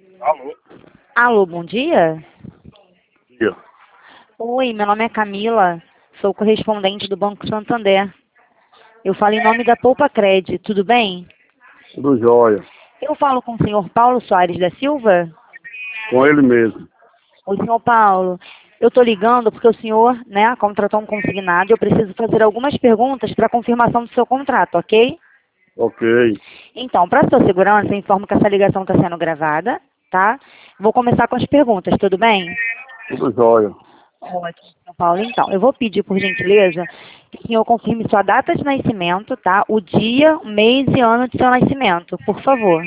Alô? Alô, bom dia. Dia. Oi, meu nome é Camila, sou correspondente do Banco Santander. Eu falo em nome da Poupa Cred, tudo bem? Tudo jóia. Eu falo com o senhor Paulo Soares da Silva? Com ele mesmo. Oi, senhor Paulo, eu estou ligando porque o senhor, né, contratou um consignado e eu preciso fazer algumas perguntas para confirmação do seu contrato, ok? Ok. Então, para sua segurança, eu informo que essa ligação está sendo gravada, tá? Vou começar com as perguntas, tudo bem? Tudo jóia. Ótimo, São Paulo. Então, eu vou pedir, por gentileza, que o senhor confirme sua data de nascimento, tá? O dia, o mês e ano de seu nascimento, por favor.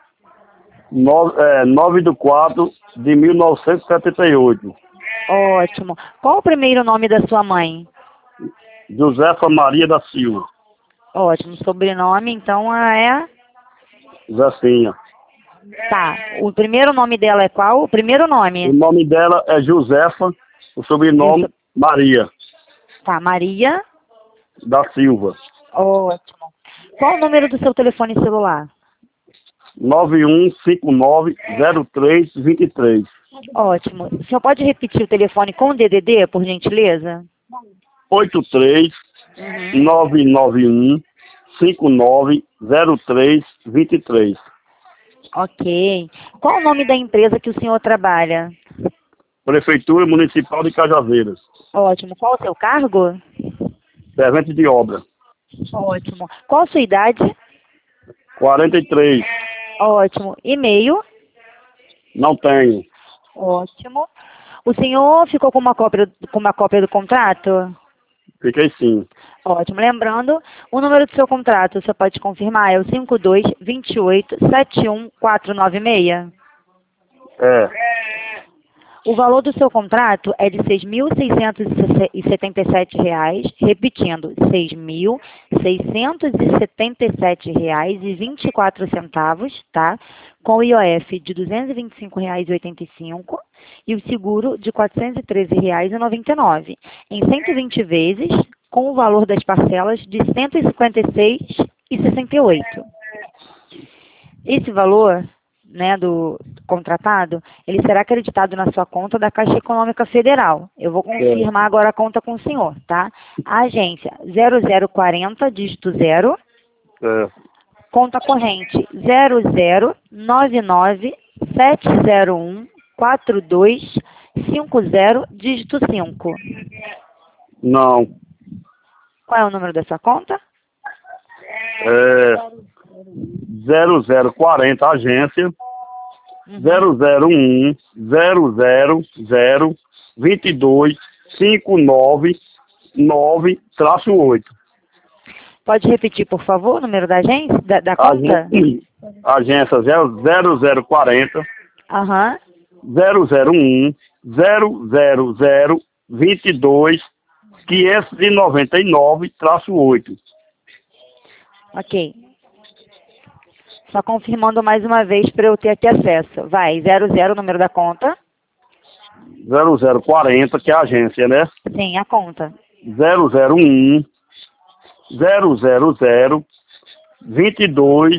9/4/1978. Ótimo. Qual o primeiro nome da sua mãe? Josefa Maria da Silva. Ótimo. Sobrenome, então, é... Zefinha. Tá. O primeiro nome dela é qual? O primeiro O nome. nome dela é Josefa, o sobrenome Isso. Maria Tá. Maria. da Silva. Ótimo. Qual o número do seu telefone celular? 91590323. Ótimo. O senhor pode repetir o telefone com DDD, por gentileza? 83 Uhum. 991 590323. Ok. Qual o nome da empresa que o senhor trabalha? Prefeitura Municipal de Cajazeiras. Ótimo. Qual o seu cargo? Servente de obra. Ótimo. Qual a sua idade? 43. Ótimo. E-mail? Não tenho. Ótimo. O senhor ficou com uma cópia do contrato? Fiquei sim. Ótimo. Lembrando, o número do seu contrato, você pode confirmar, é o 5228-71496. É. O valor do seu contrato é de R$ 6.677, repetindo, R$ 6.677,24, tá? Com o IOF de R$ 225,85 e o seguro de R$ 413,99, em 120 vezes, com o valor das parcelas de R$ 156,68. Esse valor, né, do contratado, ele será acreditado na sua conta da Caixa Econômica Federal. Eu vou confirmar agora a conta com o senhor, tá? A agência 0040, dígito 0, É. conta corrente 00997014250, dígito 5. Não. Qual é o número da sua conta? É 0040, agência. Uhum. 001 000 22 599-8. Pode repetir, por favor, o número da agência, da conta? Agência 0040 Aham. 001 000 22 599-8. Ok. Só confirmando mais uma vez para eu ter aqui acesso. Vai, 00, o número da conta. 0040, que é a agência, né? Sim, a conta. 001 000 22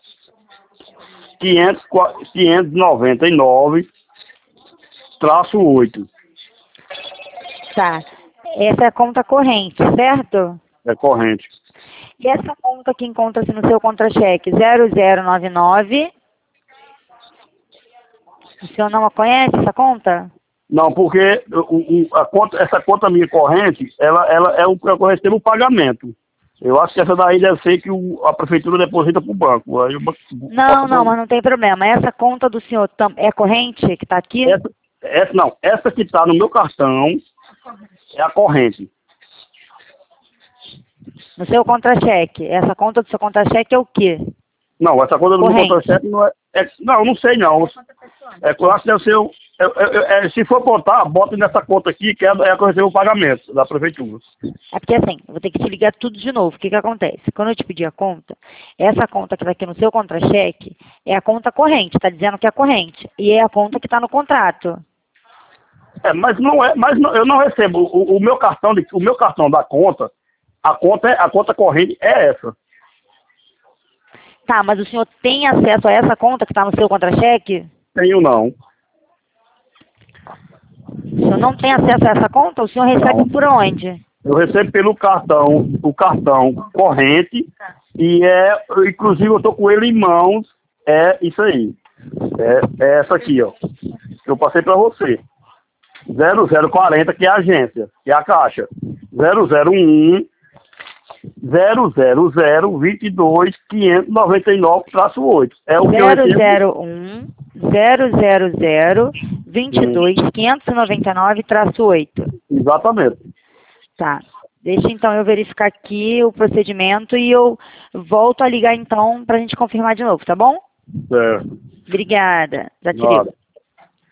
599-8. Tá. Essa é a conta corrente, certo? É corrente. E essa conta que encontra-se no seu contra-cheque, 0099. O senhor não a conhece, essa conta? Não, porque essa conta minha corrente, ela é o que eu recebo o pagamento. Eu acho que essa daí deve ser que a prefeitura deposita para o banco. Aí o banco Não, mas não tem problema. Essa conta do senhor é corrente que está aqui? Essa que está no meu cartão é a corrente. No seu contra-cheque. Essa conta do seu contra-cheque é o quê? Não, essa conta do meu Corrente. contra-cheque não é. Não, não sei não. Eu acho que deve ser. Se for botar, bota nessa conta aqui, que é a que eu recebo o pagamento da prefeitura. É porque assim, eu vou ter que te ligar tudo de novo. O que que acontece? Quando eu te pedir a conta, essa conta que está aqui no seu contra-cheque é a conta corrente, está dizendo que é corrente. E é a conta que está no contrato. Mas não é, eu não recebo. O meu cartão da conta, a conta corrente é essa. Tá, mas o senhor tem acesso a essa conta que está no seu contra-cheque? Tenho não. O senhor não tem acesso a essa conta? O senhor recebe Não. por onde? Eu recebo pelo cartão, o cartão corrente, e inclusive eu tô com ele em mãos, é isso aí. É essa aqui, ó. Eu passei para você. 0040, que é a agência, que é a caixa. 001 000 22 599-8. É o que eu recebo. 001 000 22 599-8. Exatamente. Tá. Deixa então eu verificar aqui o procedimento e eu volto a ligar então pra gente confirmar de novo, tá bom? Certo. Obrigada. Já te ligo. Nada.